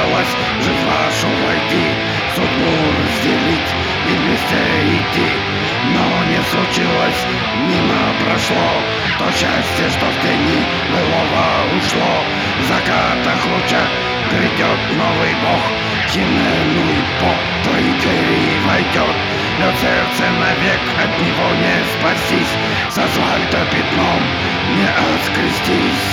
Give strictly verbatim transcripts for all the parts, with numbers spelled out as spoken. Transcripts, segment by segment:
хотелось жизнь вашу войти, судьбу разделить и вместе идти. Но не случилось, мимо прошло то счастье, что в тени былого ушло. В закатах лучах грядет новый бог, Хинену и по твои двери войдет. Лед сердце навек, от него не спастись, с асфальта пятном не отскрестись.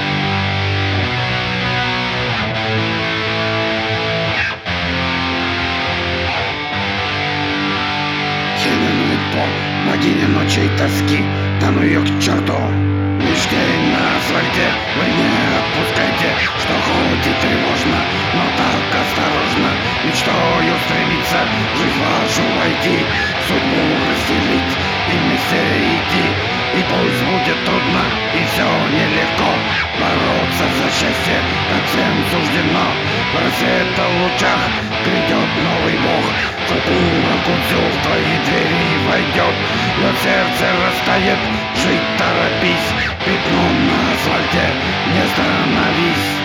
Хинену и по богиня ночей тоски, да ну ее к черту. Лишь день на асфальте вы не отпускайте, что хоть и тревожно, но так осторожно. Мечтою стремиться жизнь вашу войти, судьбу разделить и вместе идти. И пусть будет трудно и все нелегко, бороться за счастье так всем суждено. В рассвета лучах грядет новый бог, культура кунцю в твои двери войдет. Лед сердце растает, жить торопись, пятном на асфальте не становись.